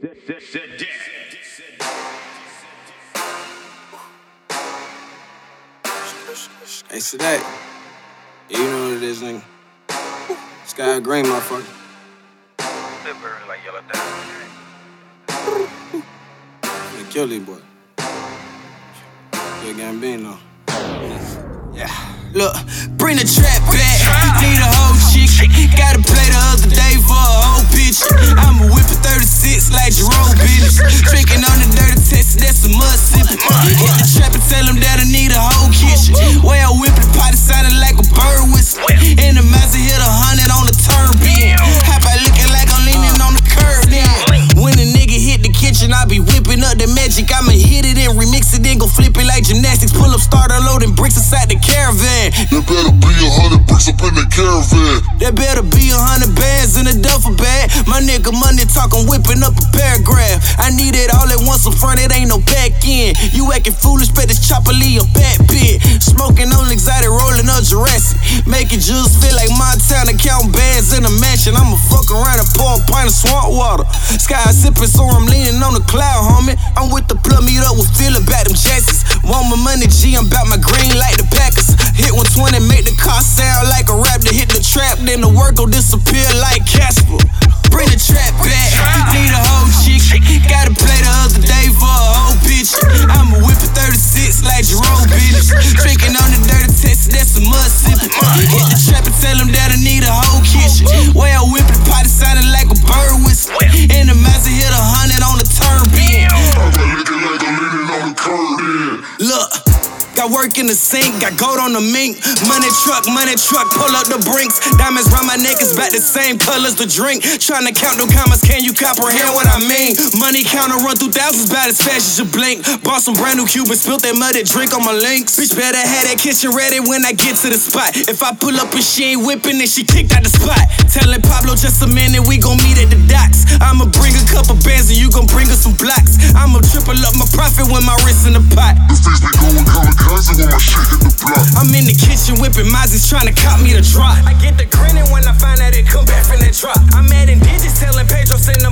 Hey, Sadat. Yeah, you know what it is, nigga. Sky green, motherfucker. That bird like yellow down. They kill these boy. Good Gambino. Yeah. Look, bring the trap back. Need a whole chick. Gotta play the other day for a whole bitch. I'ma whip a 36 like Jerome business. Tricking on the dirty test, that's a must sip. Hit the trap and tell them that I need a whole kitchen. Way I whip the pot, it sounded like a bird whistle. In the Mazda hit 100 on the turn bend. How about looking like I'm leaning on the curb then? When a nigga hit the kitchen, I be whipping up the magic. I'ma hit it and remix it, then go flip it like gymnastics. Pull up, start unloading bricks inside the caravan. There better be 100 bricks up in the caravan. There better be 100 bands in a duffel bag. My nigga money talking, whipping up a paragraph. I need it all at once up front, it ain't no back end. You acting foolish, bet this chopper leave a back pit. Smoking on exotic, rolling up Jurassic. Making juice feel like Montana, count bands in a mansion. I'ma fuck around and pour a pint of swamp water. Sky sipping, so I'm leaning on the cloud, homie. I'm with the plug, meet up with Phil about them Jacksons. Want my money, G, I'm about my green like the Packers. Hit 120, make the car sound like a raptor. Hit the trap, then the work gon' disappear like Casper. Bring the trap back, need a whole chick. Gotta play the other day for a whole bitch. I'ma whip a 36 like Jerome business. Tricking on the dirty test, that's a must sip. Hit the trap and tell them that I need a whole kitchen. Way I whip the pot, it sounded like a bird whistle. In the Mazda hit 100 on the turn bend. I got looking like I'm leaning on the curb then. Look, got work in the sink, got gold on the mink. Money truck, pull up the brinks. Diamonds round my neck is about the same colors the drink. Tryna count them commas, can you comprehend what I mean? Money counter run through thousands about as fast as you blink. Bought some brand new Cubans, spilled that muddy drink on my links. Bitch better have that kitchen ready when I get to the spot. If I pull up and she ain't whipping, then she kicked out the spot. Telling Pablo just a minute, we gon' meet at the docks. I'ma bring a couple bands and you gon' bring us some blocks. I'ma triple up my profit when my wrist in the pot. The face be going kamikaze when my shit hit the block. I'm in the kitchen whipping Mazzi's trying to cop me the drop. I get the grinning when I find out it come back from that drop. I'm adding digits, telling Pedro send them